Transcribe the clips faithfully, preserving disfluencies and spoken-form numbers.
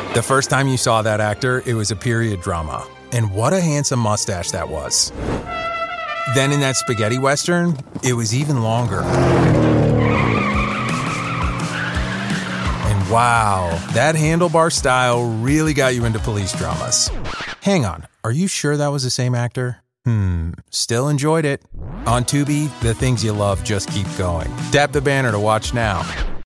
The first time you saw that actor, it was a period drama. And what a handsome mustache that was. Then in that spaghetti western, it was even longer. And wow, that handlebar style really got you into police dramas. Hang on, are you sure that was the same actor? Hmm, still enjoyed it. On Tubi, the things you love just keep going. Tap the banner to watch now.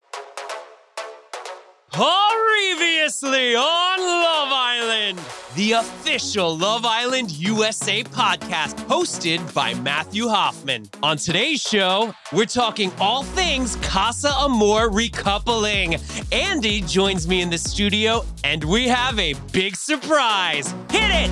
Previously on Love Island, the official Love Island U S A podcast hosted by Matthew Hoffman. On today's show, we're talking all things Casa Amor recoupling. Andy joins me in the studio, and we have a big surprise. Hit it!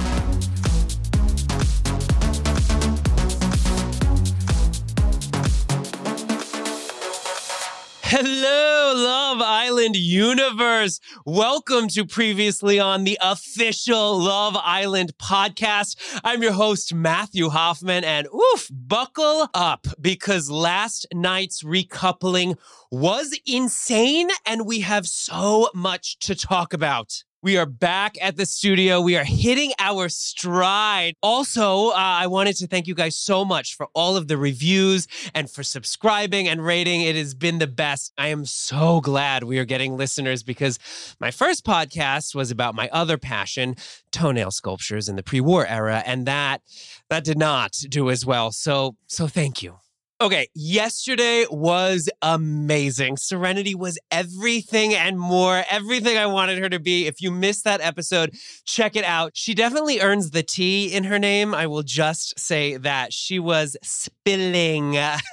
Hello, Love Island universe. Welcome to Previously on the official Love Island podcast. I'm your host, Matthew Hoffman, and oof, buckle up because last night's recoupling was insane and we have so much to talk about. We are back at the studio. We are hitting our stride. Also, uh, I wanted to thank you guys so much for all of the reviews and for subscribing and rating. It has been the best. I am so glad we are getting listeners because my first podcast was about my other passion, toenail sculptures in the pre-war era, and that that did not do as well. So, so thank you. Okay, yesterday was amazing. Serenity was everything and more, everything I wanted her to be. If you missed that episode, check it out. She definitely earns the T in her name. I will just say that. She was spilling.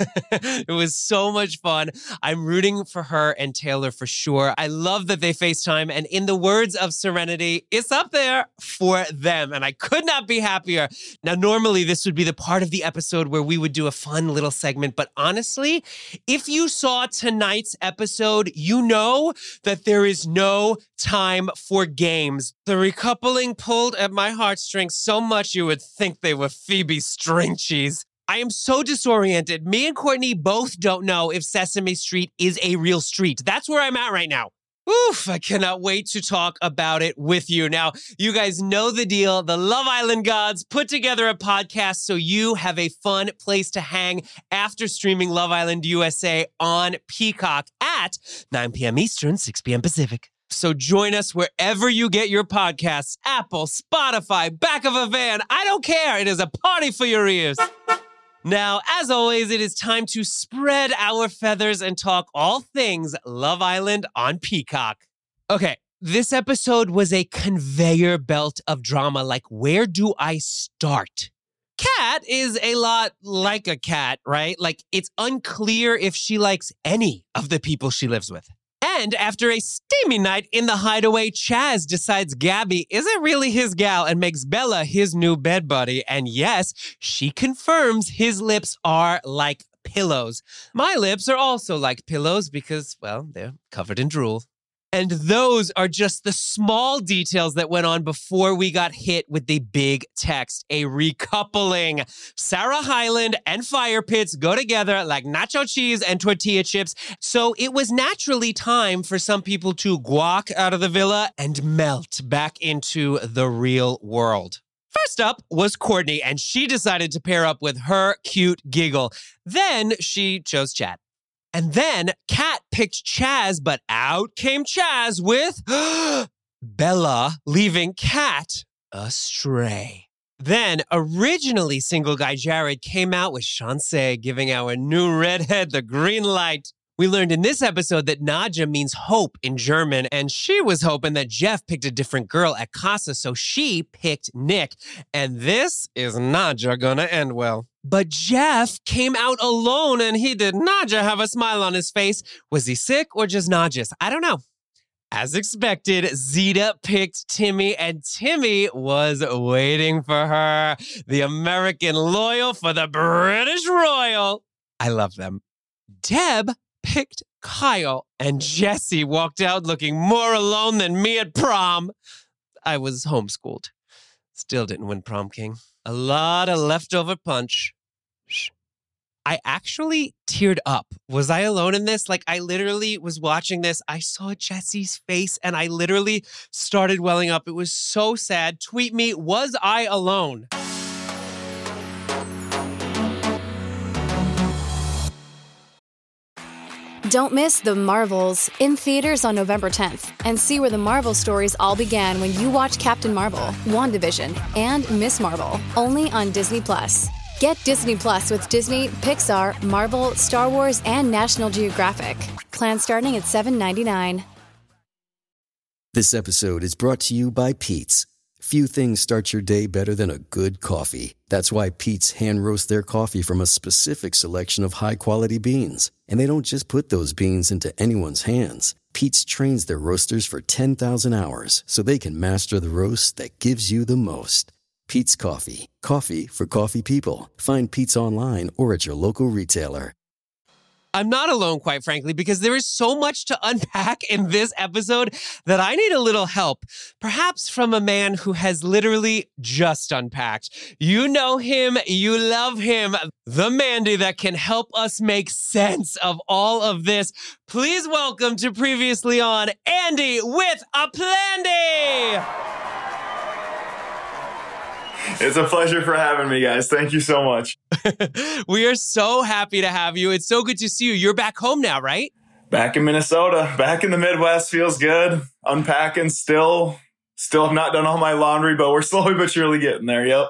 It was so much fun. I'm rooting for her and Taylor for sure. I love that they FaceTime, and in the words of Serenity, it's up there for them, and I could not be happier. Now, normally this would be the part of the episode where we would do a fun little segment. But honestly, if you saw tonight's episode, you know that there is no time for games. The recoupling pulled at my heartstrings so much you would think they were Phoebe string cheese. I am so disoriented. Me and Courtney both don't know if Sesame Street is a real street. That's where I'm at right now. Oof, I cannot wait to talk about it with you. Now, you guys know the deal. The Love Island gods put together a podcast so you have a fun place to hang after streaming Love Island U S A on Peacock at nine p.m. Eastern, six p.m. Pacific. So join us wherever you get your podcasts, Apple, Spotify, back of a van. I don't care. It is a party for your ears. Now, as always, it is time to spread our feathers and talk all things Love Island on Peacock. Okay, this episode was a conveyor belt of drama. Like, where do I start? Kat is a lot like a cat, right? Like, it's unclear if she likes any of the people she lives with. And after a steamy night in the hideaway, Chaz decides Gabby isn't really his gal and makes Bella his new bed buddy. And yes, she confirms his lips are like pillows. My lips are also like pillows because, well, they're covered in drool. And those are just the small details that went on before we got hit with the big text, a recoupling. Sarah Hyland and Fire Pits go together like nacho cheese and tortilla chips. So it was naturally time for some people to guac out of the villa and melt back into the real world. First up was Courtney, and she decided to pair up with her cute Giggle. Then she chose Chad. And then Kat picked Chaz, but out came Chaz with Bella leaving Kat astray. Then originally single guy Jared came out with Shawnce giving our new redhead the green light. We learned in this episode that Nadja means hope in German, and she was hoping that Jeff picked a different girl at Casa, so she picked Nick. And this is Nadja gonna end well. But Jeff came out alone, and he did not have a smile on his face. Was he sick or just nauseous? I don't know. As expected, Zeta picked Timmy, and Timmy was waiting for her. The American loyal for the British royal. I love them. Deb picked Kyle, and Jesse walked out looking more alone than me at prom. I was homeschooled. Still didn't win prom king. A lot of leftover punch. Shh. I actually teared up. Was I alone in this? Like, I literally was watching this. I saw Jesse's face and I literally started welling up. It was so sad. Tweet me, was I alone? Don't miss The Marvels in theaters on November tenth and see where the Marvel stories all began when you watch Captain Marvel, WandaVision, and Miss Marvel, only on Disney Plus. Get Disney Plus with Disney, Pixar, Marvel, Star Wars, and National Geographic. Plan starting at seven ninety-nine. This episode is brought to you by Pete's. Few things start your day better than a good coffee. That's why Pete's hand roast their coffee from a specific selection of high-quality beans. And they don't just put those beans into anyone's hands. Pete's trains their roasters for ten thousand hours so they can master the roast that gives you the most. Pete's Coffee. Coffee for coffee people. Find Pete's online or at your local retailer. I'm not alone, quite frankly, because there is so much to unpack in this episode that I need a little help, perhaps from a man who has literally just unpacked. You know him, you love him, the Mandy that can help us make sense of all of this. Please welcome to Previously On, Andy with a Plandy! It's a pleasure for having me, guys. Thank you so much. We are so happy to have you. It's so good to see you. You're back home now, right? Back in Minnesota. Back in the Midwest. Feels good. Unpacking still. Still have not done all my laundry, but we're slowly but surely getting there. Yep.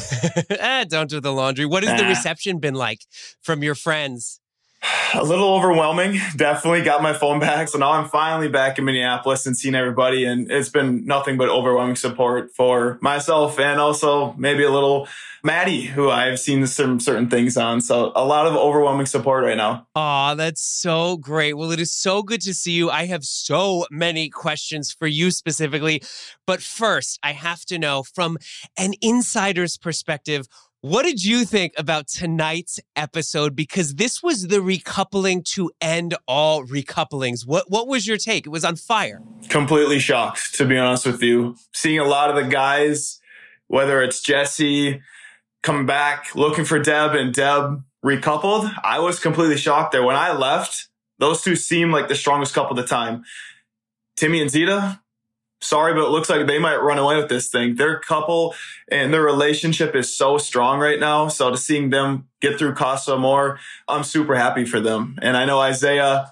eh, don't do the laundry. What has nah. the reception been like from your friends? A little overwhelming. Definitely got my phone back. So now I'm finally back in Minneapolis and seeing everybody. And it's been nothing but overwhelming support for myself and also maybe a little Maddie, who I've seen some certain things on. So a lot of overwhelming support right now. Aw, that's so great. Well, it is so good to see you. I have so many questions for you specifically. But first, I have to know from an insider's perspective, what did you think about tonight's episode? Because this was the recoupling to end all recouplings. What what was your take? It was on fire. Completely shocked, to be honest with you. Seeing a lot of the guys, whether it's Jesse coming back, looking for Deb, and Deb recoupled, I was completely shocked there. When I left, those two seemed like the strongest couple at the time. Timmy and Zeta, sorry, but it looks like they might run away with this thing. Their couple and their relationship is so strong right now. So to seeing them get through Casa Amor, I'm super happy for them. And I know Isaiah,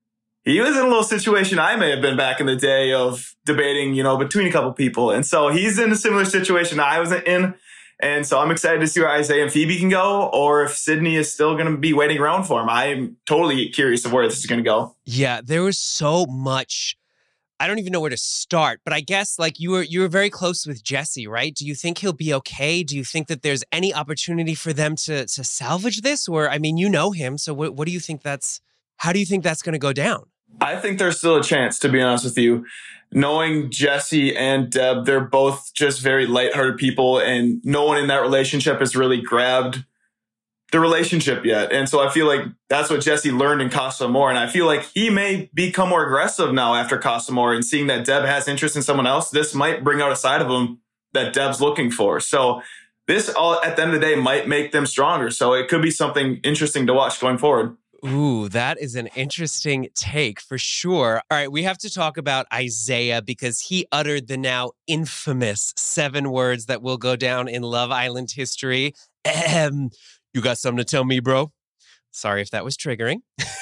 he was in a little situation I may have been back in the day of debating, you know, between a couple people. And so he's in a similar situation I wasn't in. And so I'm excited to see where Isaiah and Phoebe can go, or if Sydney is still going to be waiting around for him. I'm totally curious of where this is going to go. Yeah, there was so much. I don't even know where to start, but I guess like you were you were very close with Jesse, right? Do you think he'll be okay? Do you think that there's any opportunity for them to to salvage this? Or, I mean, you know him, so what, what do you think that's, how do you think that's going to go down? I think there's still a chance, to be honest with you. Knowing Jesse and Deb, they're both just very lighthearted people, and no one in that relationship has really grabbed the relationship yet. And so I feel like that's what Jesse learned in Casa Amor. And I feel like he may become more aggressive now after Casa Amor, and seeing that Deb has interest in someone else, this might bring out a side of him that Deb's looking for. So this all at the end of the day might make them stronger. So it could be something interesting to watch going forward. Ooh, that is an interesting take for sure. All right, we have to talk about Isaiah because he uttered the now infamous seven words that will go down in Love Island history. Ahem. You got something to tell me, bro? Sorry if that was triggering.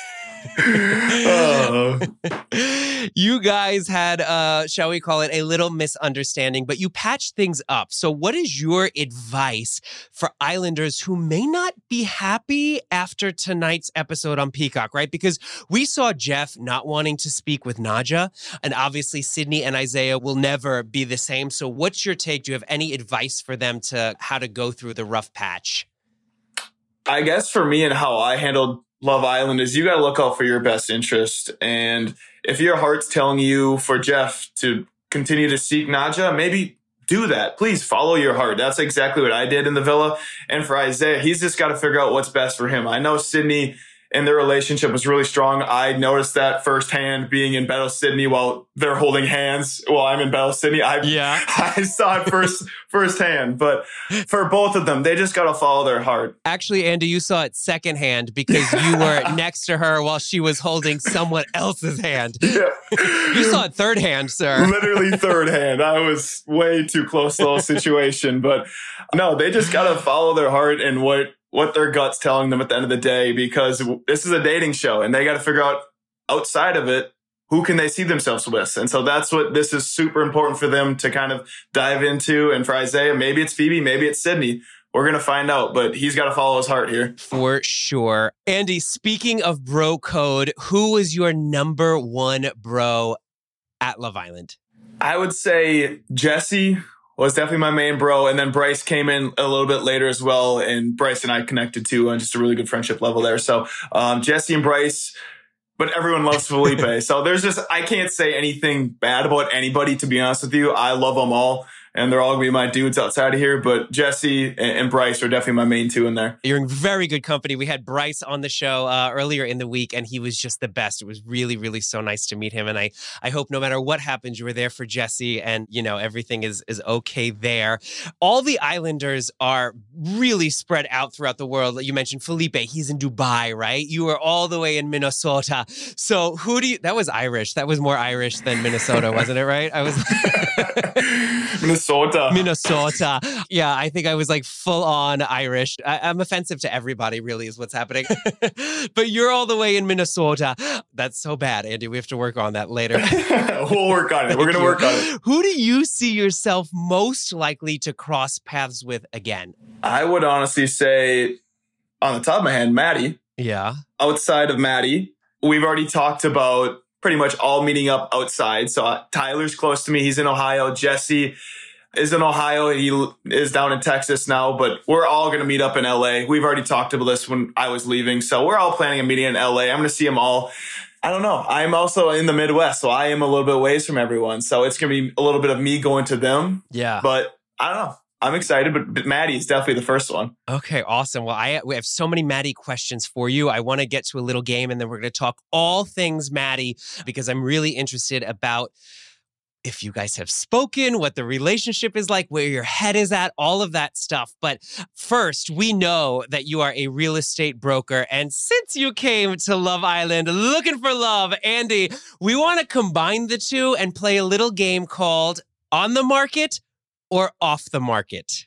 oh. You guys had, uh, shall we call it, a little misunderstanding, but you patched things up. So what is your advice for Islanders who may not be happy after tonight's episode on Peacock, right? Because we saw Jeff not wanting to speak with Nadja, and obviously Sydney and Isaiah will never be the same. So what's your take? Do you have any advice for them to how to go through the rough patch? I guess for me and how I handled Love Island is you got to look out for your best interest. And if your heart's telling you for Jeff to continue to seek Nadja, maybe do that. Please follow your heart. That's exactly what I did in the villa. And for Isaiah, he's just got to figure out what's best for him. I know Sydney and their relationship was really strong. I noticed that firsthand being in Battle Sydney while they're holding hands while I'm in Battle Sydney. I, yeah. I saw it first firsthand. But for both of them, they just got to follow their heart. Actually, Andy, you saw it secondhand because you were next to her while she was holding someone else's hand. Yeah. You saw it third hand, sir. Literally third hand. I was way too close to the whole situation. But no, they just got to follow their heart and what what their gut's telling them at the end of the day, because this is a dating show and they got to figure out outside of it, who can they see themselves with? And so that's what this is super important for them to kind of dive into. And for Isaiah, maybe it's Phoebe, maybe it's Sydney. We're going to find out, but he's got to follow his heart here. For sure. Andy, speaking of bro code, who was your number one bro at Love Island? I would say Jesse was definitely my main bro. And then Bryce came in a little bit later as well. And Bryce and I connected too on just a really good friendship level there. So um, Jesse and Bryce, but everyone loves Felipe. So there's just, I can't say anything bad about anybody, to be honest with you. I love them all. And they're all going to be my dudes outside of here. But Jesse and, and Bryce are definitely my main two in there. You're in very good company. We had Bryce on the show uh, earlier in the week, and he was just the best. It was really, really so nice to meet him. And I, I hope no matter what happens, you were there for Jesse and, you know, everything is, is okay there. All the Islanders are really spread out throughout the world. You mentioned Felipe. He's in Dubai, right? You were all the way in Minnesota. So who do you... That was Irish. That was more Irish than Minnesota, wasn't it, right? I was... Minnesota. Minnesota. Yeah, I think I was like full on Irish. I, I'm offensive to everybody, really, is what's happening. But you're all the way in Minnesota. That's so bad, Andy. We have to work on that later. We'll work on it. We're going to work on it. Who do you see yourself most likely to cross paths with again? I would honestly say, on the top of my head, Maddie. Yeah. Outside of Maddie, we've already talked about pretty much all meeting up outside. So uh, Tyler's close to me. He's in Ohio. Jesse is in Ohio. He is down in Texas now, but we're all going to meet up in L A. We've already talked about this when I was leaving. So we're all planning a meeting in L A. I'm going to see them all. I don't know. I'm also in the Midwest, so I am a little bit ways from everyone. So it's going to be a little bit of me going to them. Yeah. But I don't know. I'm excited, but, but Maddie is definitely the first one. Okay, awesome. Well, I we have so many Maddie questions for you. I want to get to a little game, and then we're going to talk all things Maddie, because I'm really interested about if you guys have spoken, what the relationship is like, where your head is at, all of that stuff. But first, we know that you are a real estate broker. And since you came to Love Island looking for love, Andy, we want to combine the two and play a little game called On the Market or Off the Market.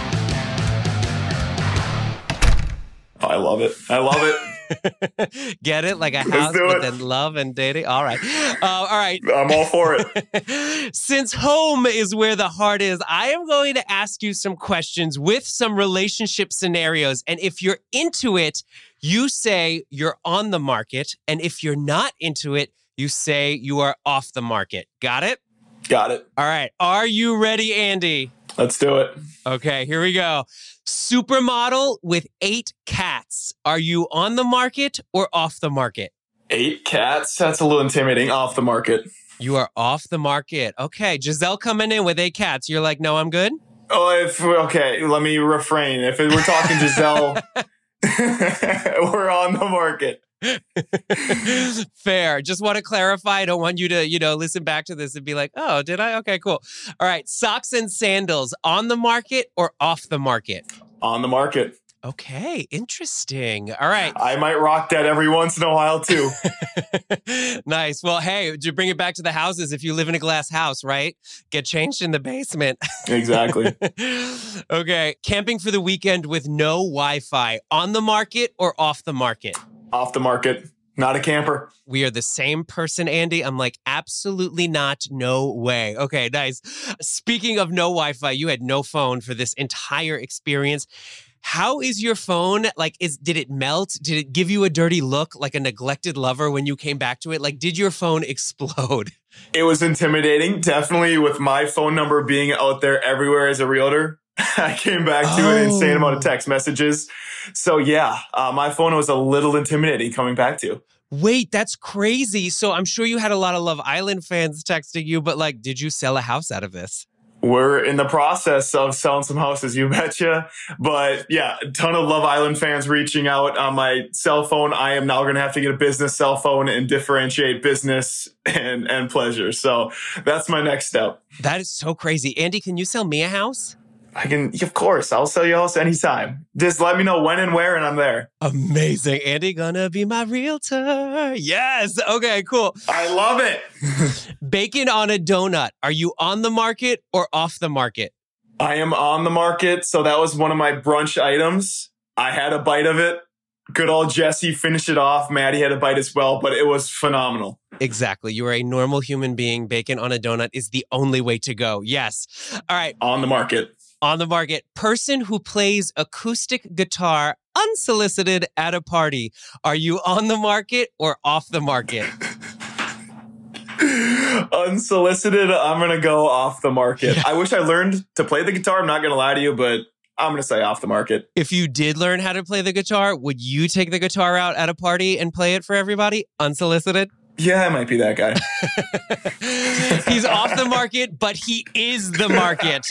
Oh, I love it. I love it. Get it? Like a Let's house, do but it. then love and dating. All right. Uh, all right. I'm all for it. Since home is where the heart is, I am going to ask you some questions with some relationship scenarios. And if you're into it, you say you're on the market. And if you're not into it, you say you are off the market. Got it? Got it. All right. Are you ready, Andy? Let's do it. Okay, here we go. Supermodel with eight cats. Are you on the market or off the market? Eight cats? That's a little intimidating. Off the market. You are off the market. Okay, Giselle coming in with eight cats. You're like, no, I'm good? Oh, if okay, let me refrain. If we're talking Giselle, we're on the market. Fair. Just want to clarify. I don't want you to, you know, listen back to this and be like, oh, did I? Okay, cool. All right. Socks and sandals on the market or off the market? On the market. Okay. Interesting. All right. I might rock that every once in a while too. Nice. Well, hey, you bring it back to the houses if you live in a glass house, right? Get changed in the basement. Exactly. Okay. Camping for the weekend with no Wi-Fi on the market or off the market? Off the market. Not a camper. We are the same person, Andy. I'm like, absolutely not. No way. Okay, nice. Speaking of no Wi-Fi, you had no phone for this entire experience. How is your phone? Like, is did it melt? Did it give you a dirty look like a neglected lover when you came back to it? Like, did your phone explode? It was intimidating. Definitely with my phone number being out there everywhere as a realtor. I came back to Oh. an insane amount of text messages. So yeah, uh, my phone was a little intimidating coming back to. Wait, that's crazy. So I'm sure you had a lot of Love Island fans texting you, but like, did you sell a house out of this? We're in the process of selling some houses, you betcha. But yeah, a ton of Love Island fans reaching out on my cell phone. I am now going to have to get a business cell phone and differentiate business and, and pleasure. So that's my next step. That is so crazy. Andy, can you sell me a house? I can, of course, I'll sell you a house anytime. Just let me know when and where and I'm there. Amazing. Andy gonna be my realtor. Yes. Okay, cool. I love it. Bacon on a donut. Are you on the market or off the market? I am on the market. So that was one of my brunch items. I had a bite of it. Good old Jesse finished it off. Maddie had a bite as well, but it was phenomenal. Exactly. You are a normal human being. Bacon on a donut is the only way to go. Yes. All right. On the market. On the market. Person who plays acoustic guitar unsolicited at a party. Are you on the market or off the market? Unsolicited, I'm going to go off the market. I wish I learned to play the guitar. I'm not going to lie to you, but I'm going to say off the market. If you did learn how to play the guitar, would you take the guitar out at a party and play it for everybody unsolicited? Yeah, I might be that guy. He's off the market, but he is the market.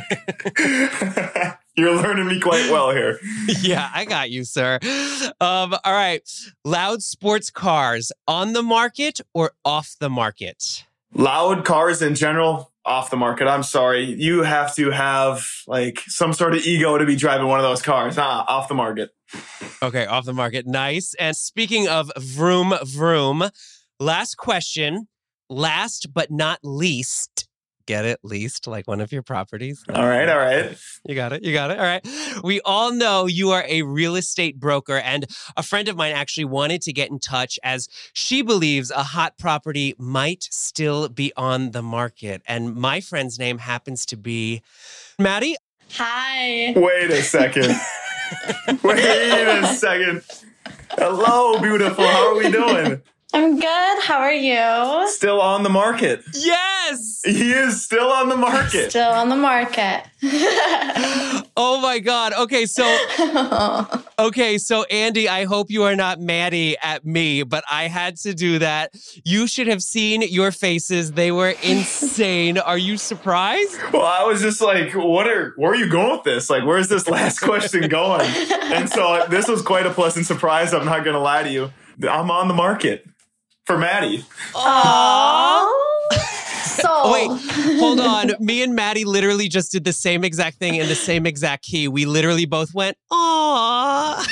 You're learning me quite well here. Yeah, I got you, sir. Um, all right. Loud sports cars, on the market or off the market? Loud cars in general, off the market. I'm sorry. You have to have like some sort of ego to be driving one of those cars. Nah, off the market. Okay, off the market. Nice. And speaking of vroom, vroom, last question, last but not least. Get it? Least, like one of your properties. All right, all right. You got it, you got it. All right. We all know you are a real estate broker, and a friend of mine actually wanted to get in touch as she believes a hot property might still be on the market. And my friend's name happens to be Maddie. Hi. Wait a second. Wait a second. Hello, beautiful. How are we doing? I'm good. How are you? Still on the market. Yes! He is still on the market. Still on the market. Oh my God. Okay, so okay, so Andy, I hope you are not Maddie at me, but I had to do that. You should have seen your faces. They were insane. Are you surprised? Well, I was just like, what are where are you going with this? Like, where's this last question going? And so this was quite a pleasant surprise. I'm not gonna lie to you. I'm on the market. For Maddie. Aww. So Oh, wait, hold on. Me and Maddie literally just did the same exact thing in the same exact key. We literally both went, aww.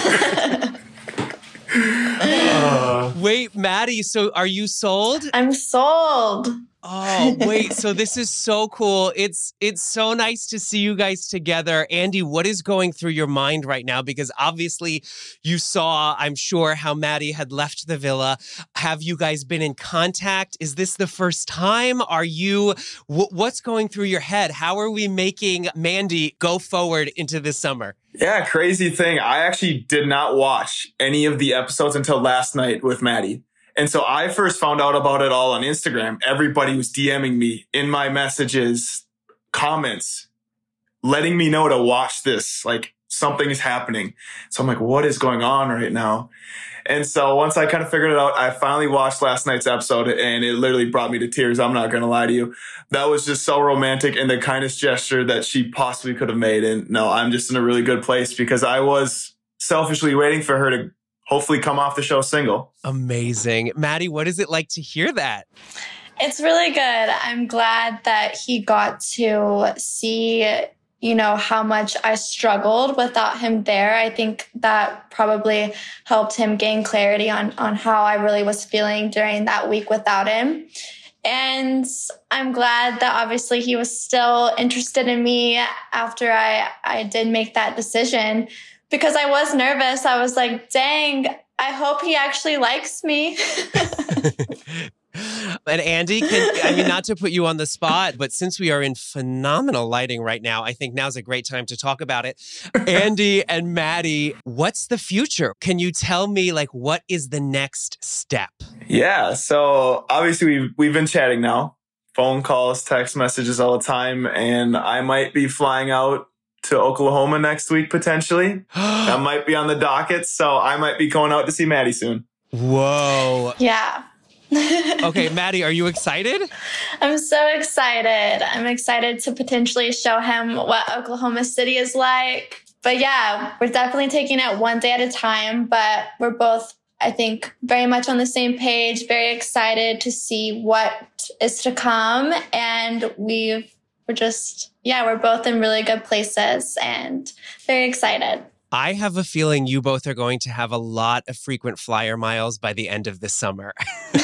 uh. Wait, Maddie, so are you sold? I'm sold. Oh, wait. So this is so cool. It's it's so nice to see you guys together. Andy, what is going through your mind right now? Because obviously you saw, I'm sure, how Maddie had left the villa. Have you guys been in contact? Is this the first time? Are you, w- what's going through your head? How are we making Mandy go forward into this summer? Yeah, crazy thing. I actually did not watch any of the episodes until last night with Maddie. And so I first found out about it all on Instagram. Everybody was DMing me in my messages, comments, letting me know to watch this. Like something is happening. So I'm like, what is going on right now? And so once I kind of figured it out, I finally watched last night's episode and it literally brought me to tears. I'm not going to lie to you. That was just so romantic and the kindest gesture that she possibly could have made. And no, I'm just in a really good place because I was selfishly waiting for her to hopefully come off the show single. Amazing. Maddie, what is it like to hear that? It's really good. I'm glad that he got to see, you know, how much I struggled without him there. I think that probably helped him gain clarity on, on how I really was feeling during that week without him. And I'm glad that obviously he was still interested in me after I, I did make that decision. Because I was nervous. I was like, dang, I hope he actually likes me. And Andy, can, I mean, not to put you on the spot, but since we are in phenomenal lighting right now, I think now's a great time to talk about it. Andy and Maddie, what's the future? Can you tell me, like, what is the next step? Yeah, so obviously we've, we've been chatting now. Phone calls, text messages all the time. And I might be flying out to Oklahoma next week, potentially. That might be on the docket. So I might be going out to see Maddie soon. Whoa. Yeah. Okay, Maddie, are you excited? I'm so excited. I'm excited to potentially show him what Oklahoma City is like. But yeah, we're definitely taking it one day at a time, but we're both, I think, very much on the same page, very excited to see what is to come. And we've, we're just, yeah, we're both in really good places and very excited. I have a feeling you both are going to have a lot of frequent flyer miles by the end of this summer.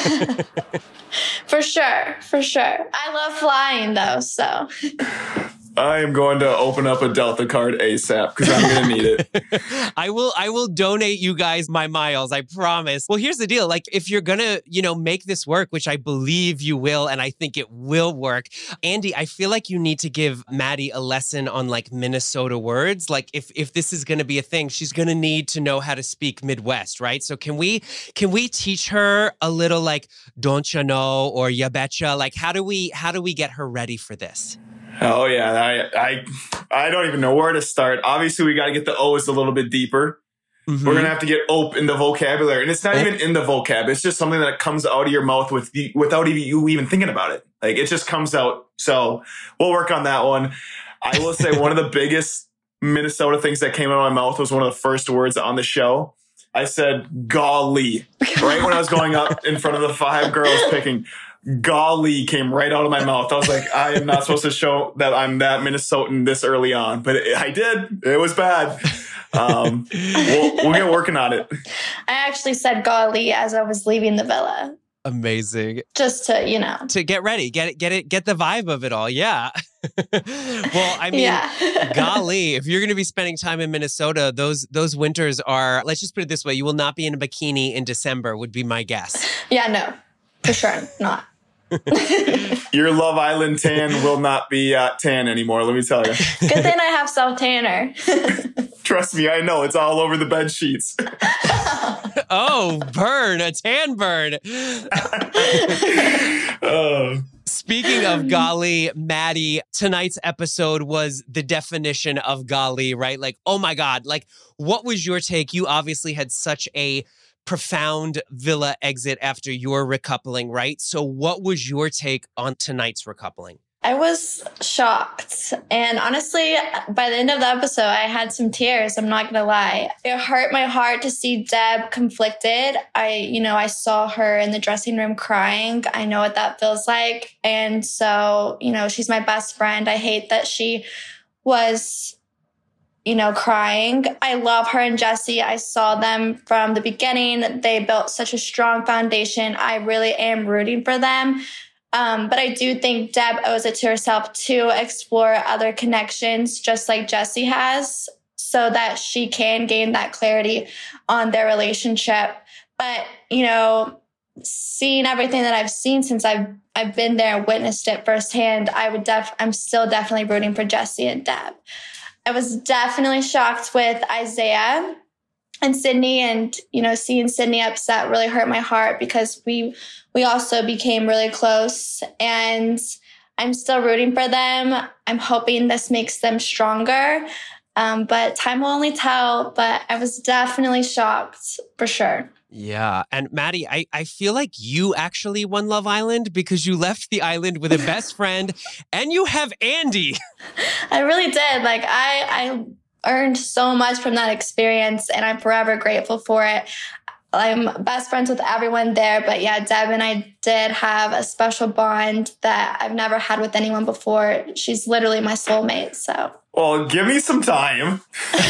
For sure, for sure. I love flying though, so. I am going to open up a Delta card ASAP because I'm going to need it. I will I will donate you guys my miles, I promise. Well, here's the deal. Like, if you're going to, you know, make this work, which I believe you will, and I think it will work, Andy, I feel like you need to give Maddie a lesson on, like, Minnesota words. Like, if if this is going to be a thing, she's going to need to know how to speak Midwest, right? So can we can we teach her a little, like, don't you know, or ya betcha? Like, how do we how do we get her ready for this? Oh yeah, I I I don't even know where to start. Obviously, we got to get the O's a little bit deeper. Mm-hmm. We're gonna have to get ope in the vocabulary, and it's not ope. even in the vocab. It's just something that comes out of your mouth with the, without even you even thinking about it. Like, it just comes out. So we'll work on that one. I will say one of the biggest Minnesota things that came out of my mouth was one of the first words on the show. I said golly right when I was going up in front of the five girls picking. Golly came right out of my mouth. I was like, I am not supposed to show that I'm that Minnesotan this early on, but it, I did. It was bad. Um, we'll, we'll get working on it. I actually said golly as I was leaving the villa. Amazing. Just to, you know. To get ready, get it, get it, get the vibe of it all. Yeah. Well, I mean, yeah. Golly, if you're going to be spending time in Minnesota, those those winters are, let's just put it this way, you will not be in a bikini in December, would be my guess. Yeah, no, for sure not. Your Love Island tan will not be uh, tan anymore, let me tell you. Good thing I have self-tanner. Trust me, I know. It's all over the bed sheets. Oh, burn, a tan burn. Oh. Speaking of golly, Maddie, tonight's episode was the definition of golly, right? Like, oh my God, like, what was your take? You obviously had such a profound villa exit after your recoupling, right? So what was your take on tonight's recoupling? I was shocked. And honestly, by the end of the episode, I had some tears. I'm not going to lie. It hurt my heart to see Deb conflicted. I, you know, I saw her in the dressing room crying. I know what that feels like. And so, you know, she's my best friend. I hate that she was, you know, crying. I love her and Jesse. I saw them from the beginning. They built such a strong foundation. I really am rooting for them. Um, but I do think Deb owes it to herself to explore other connections, just like Jesse has, so that she can gain that clarity on their relationship. But, you know, seeing everything that I've seen since I've I've been there and witnessed it firsthand, I would def I'm still definitely rooting for Jesse and Deb. I was definitely shocked with Isaiah and Sydney, and, you know, seeing Sydney upset really hurt my heart because we we also became really close, and I'm still rooting for them. I'm hoping this makes them stronger, um, but time will only tell. But I was definitely shocked for sure. Yeah. And Maddie, I, I feel like you actually won Love Island because you left the island with a best friend and you have Andy. I really did. Like, I, I earned so much from that experience, and I'm forever grateful for it. I'm best friends with everyone there. But yeah, Deb and I did have a special bond that I've never had with anyone before. She's literally my soulmate. So. Well, give me some time.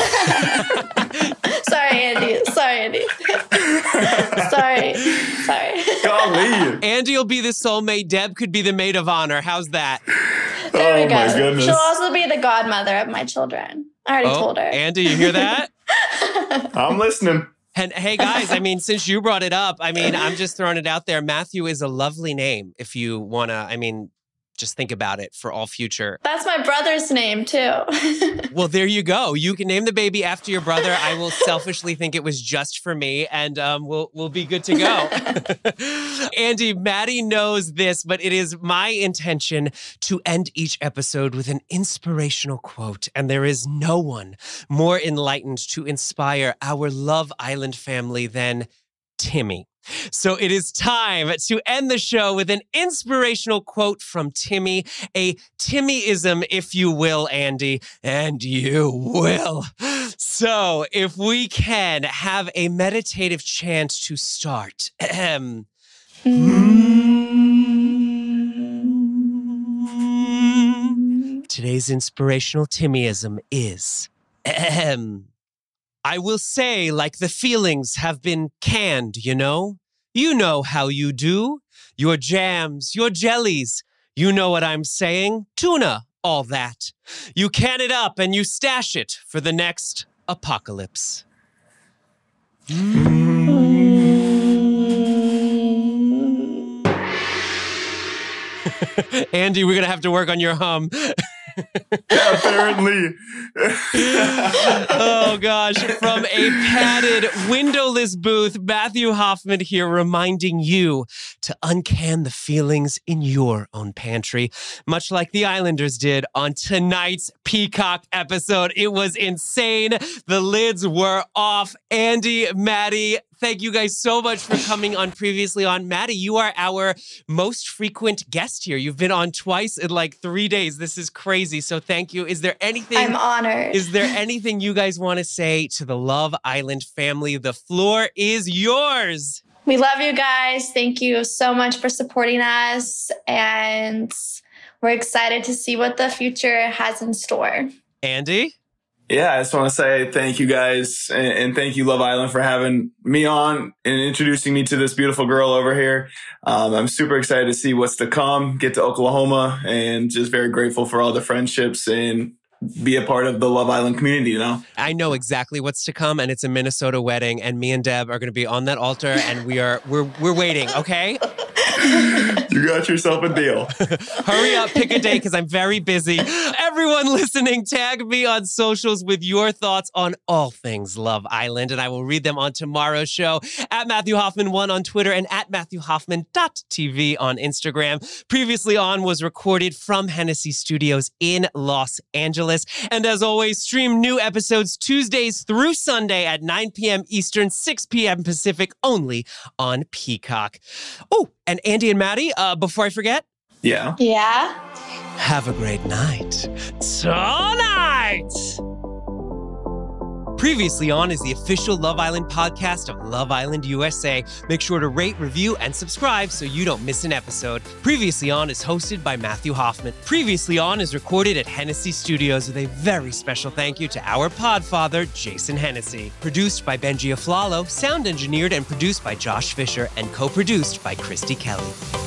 Sorry, Andy. Sorry, Andy. Sorry. Sorry. Golly. Andy will be the soulmate. Deb could be the maid of honor. How's that? There oh, we go. my goodness. She'll also be the godmother of my children. I already oh, told her. Andy, you hear that? I'm listening. And hey, guys, I mean, since you brought it up, I mean, I'm just throwing it out there. Matthew is a lovely name if you want to, I mean, just think about it for all future. That's my brother's name, too. Well, there you go. You can name the baby after your brother. I will selfishly think it was just for me, and um, we'll we'll be good to go. Andy, Maddie knows this, but it is my intention to end each episode with an inspirational quote, and there is no one more enlightened to inspire our Love Island family than Timmy. So it is time to end the show with an inspirational quote from Timmy, a Timmyism, if you will, Andy, and you will. So if we can have a meditative chant to start. Ahem. Today's inspirational Timmyism is, ahem. I will say like the feelings have been canned, you know? You know how you do. Your jams, your jellies. You know what I'm saying. Tuna, all that. You can it up and you stash it for the next apocalypse. Andy, we're going to have to work on your hum. Yeah, apparently. Oh, gosh. From a padded, windowless booth, Matthew Hoffman here reminding you to uncan the feelings in your own pantry, much like the Islanders did on tonight's Peacock episode. It was insane. The lids were off. Andy, Maddie, thank you guys so much for coming on Previously On. Maddie, you are our most frequent guest here. You've been on twice in like three days. This is crazy. So thank you. Is there anything? I'm honored. Is there anything you guys want to say to the Love Island family? The floor is yours. We love you guys. Thank you so much for supporting us. And we're excited to see what the future has in store. Andy? Yeah, I just want to say thank you guys and, and thank you, Love Island, for having me on and introducing me to this beautiful girl over here. Um, I'm super excited to see what's to come, get to Oklahoma, and just very grateful for all the friendships and be a part of the Love Island community, you know? I know exactly what's to come, and it's a Minnesota wedding, and me and Deb are going to be on that altar, and we are we're we're waiting, okay? You got yourself a deal. Hurry up, pick a date, because I'm very busy. Everyone listening, tag me on socials with your thoughts on all things Love Island, and I will read them on tomorrow's show. At Matthew Hoffman one on Twitter and at matthew hoffman dot t v on Instagram. Previously On was recorded from Hennessy Studios in Los Angeles. And as always, stream new episodes Tuesdays through Sunday at nine p.m. Eastern, six p.m. Pacific, only on Peacock. Oh, and Andy and Maddie, uh, before I forget. Yeah. Yeah. Have a great night. Tonight! Previously On is the official Love Island podcast of Love Island U S A. Make sure to rate, review, and subscribe so you don't miss an episode. Previously On is hosted by Matthew Hoffman. Previously On is recorded at Hennessy Studios with a very special thank you to our podfather, Jason Hennessy. Produced by Benji Aflalo, sound engineered and produced by Josh Fisher, and co-produced by Christy Kelly.